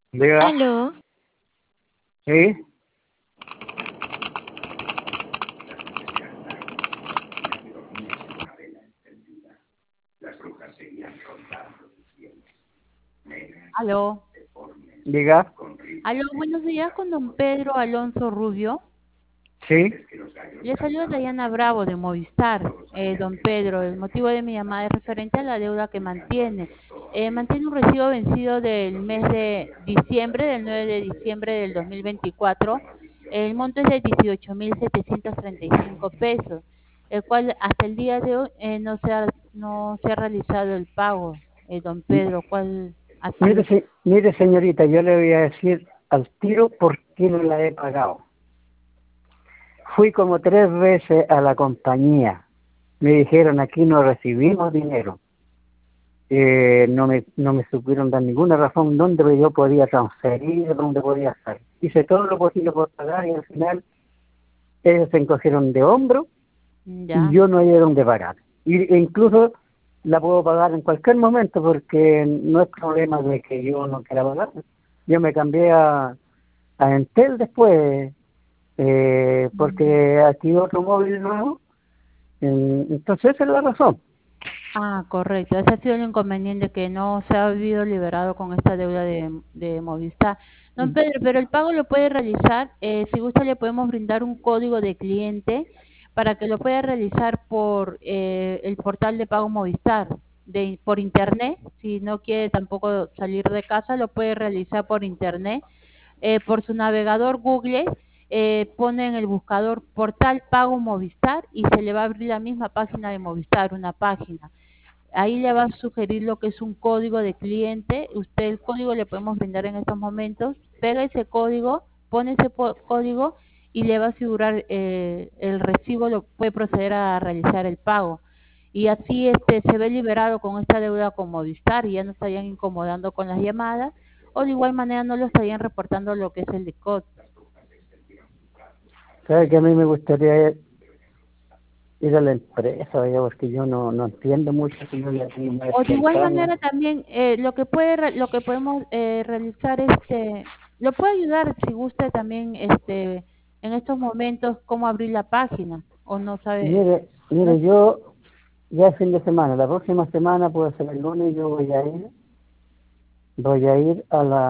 Diga, Aló, sí, Aló, diga, aló, buenos días con don Pedro Alonso Rubio. sí. Le saluda Dayana Bravo de Movistar. Don Pedro, el motivo de mi llamada es referente a la deuda que mantiene. Mantiene un recibo vencido del mes de diciembre, del 9 de diciembre del 2024. El monto es de 18.735 pesos, el cual hasta el día de hoy no se ha realizado el pago. Don Pedro, ¿cuál ha Mire, sido? mire, señorita, yo le voy a decir al tiro por qué no la he pagado. Fui como 3 veces a la compañía. Me dijeron, aquí no recibimos dinero. No me supieron dar ninguna razón dónde yo podía transferir, dónde podía hacer. Hice todo lo posible por pagar y al final ellos se encogieron de hombro y Ya. yo no había dónde pagar. E incluso la puedo pagar en cualquier momento porque no es problema de que yo no quiera pagar. Yo me cambié a Entel después porque aquí otro móvil nuevo. Entonces esa es la razón. Ah, correcto. Ese ha sido el inconveniente que no se ha habido liberado con esta deuda de Movistar. Don Pedro, pero el pago lo puede realizar, si gusta le podemos brindar un código de cliente para que lo pueda realizar por el portal de pago Movistar, por internet. Si no quiere tampoco salir de casa, lo puede realizar por internet. Por su navegador Google, pone en el buscador portal pago Movistar y se le va a abrir la misma página de Movistar, una página. Ahí le va a sugerir lo que es un código de cliente. Usted el código le podemos brindar en estos momentos. Pega ese código, pone ese código y le va a asegurar el recibo, lo puede proceder a realizar el pago. Y así se ve liberado con esta deuda con Movistar y ya no estarían incomodando con las llamadas o de igual manera no lo estarían reportando lo que es el DICOT. ¿Sabe que a mí me gustaría ir a la empresa, oiga, porque yo no entiendo mucho si yo ya tengo más O de de igual 30 años? manera también lo que podemos realizar lo puede ayudar si gusta también en estos momentos cómo abrir la página o no sabe. No, Mire, yo ya es fin de semana, la próxima semana puede ser el lunes, yo voy a ir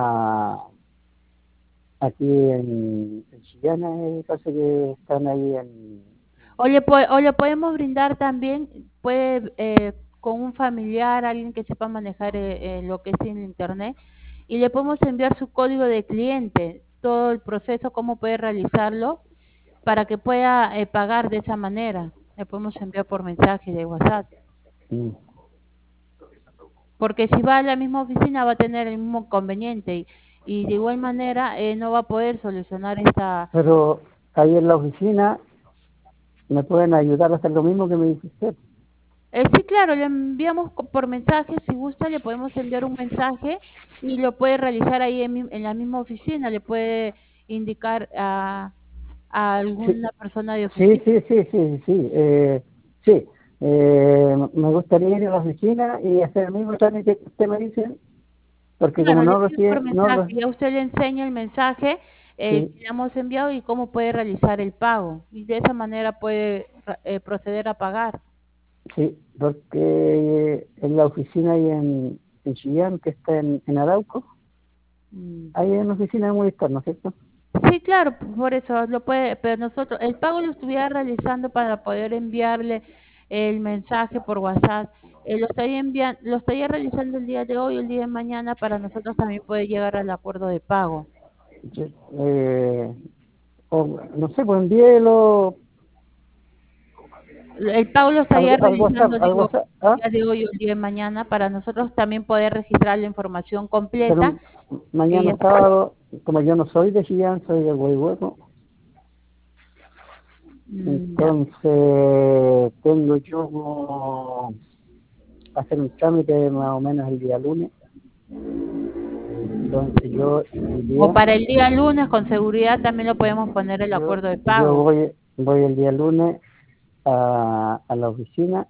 aquí en Chillana, parece que están ahí en... o le podemos brindar también, puede con un familiar, alguien que sepa manejar lo que es en internet y le podemos enviar su código de cliente, todo el proceso, cómo puede realizarlo para que pueda pagar de esa manera. Le podemos enviar por mensaje de WhatsApp. Mm. Porque si va a la misma oficina va a tener el mismo conveniente y de igual manera no va a poder solucionar esta. Pero ahí en la oficina me pueden ayudar a hacer lo mismo que me dice usted. Sí, claro, le enviamos por mensaje, si gusta le podemos enviar un mensaje y lo puede realizar ahí en la misma oficina, le puede indicar a Sí, alguna persona de sí, oficina. sí, sí, sí, sí. Sí, me gustaría ir a la oficina y hacer el mismo trámite que usted me dice, porque como Claro, le no envío por recibe, mensaje, ya usted le enseña el mensaje sí, que le hemos enviado y cómo puede realizar el pago. Y de esa manera puede proceder a pagar. sí, porque en la oficina ahí en Chillán, que está en Arauco, ahí Ya. en la oficina de Movistar, ¿no es cierto? Sí, claro, por eso lo puede, pero nosotros, el pago lo estuviera realizando para poder enviarle el mensaje por WhatsApp. Lo estaría realizando el día de hoy o el día de mañana para nosotros también poder llegar al acuerdo de pago. Sí, o, no sé, pues envíelo El pago lo estaría al WhatsApp, realizando, al digo, WhatsApp, el ¿ah? día de hoy o el día de mañana para nosotros también poder registrar la información completa. Pero Y mañana ya. sábado, como yo no soy de Chillán, soy de Huehueco, Ya. entonces tengo yo hacer un trámite más o menos el día lunes, entonces yo O iría, para el día lunes, con seguridad también lo podemos poner el yo, acuerdo de yo pago. voy el día lunes a la oficina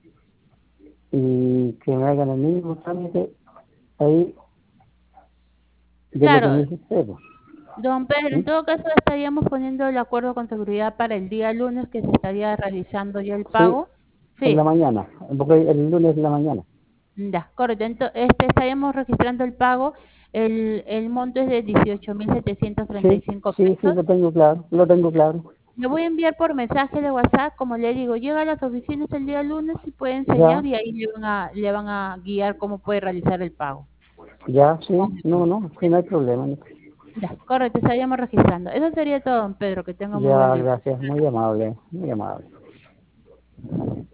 y que me hagan el mismo trámite ahí de lo que me Claro, dice usted. Pues. don Pedro, en ¿Sí? todo caso estaríamos poniendo el acuerdo con seguridad para el día lunes que se estaría realizando ya el Sí, pago. en la Sí, mañana, porque el lunes en la mañana. ya, correcto. Estaríamos registrando el pago. El monto es de 18.735 Sí, sí, sí, pesos. lo tengo claro, lo tengo claro. Le voy a enviar por mensaje de WhatsApp, como le digo, llega a las oficinas el día lunes y puede enseñar Ya, y ahí le van a guiar cómo puede realizar el pago. ya, sí, no, no, sí, no hay problema. No. Ya, correcto, estaríamos registrando. Eso sería todo, don Pedro. Que tenga muy buen Ya, día. gracias, muy amable, muy amable.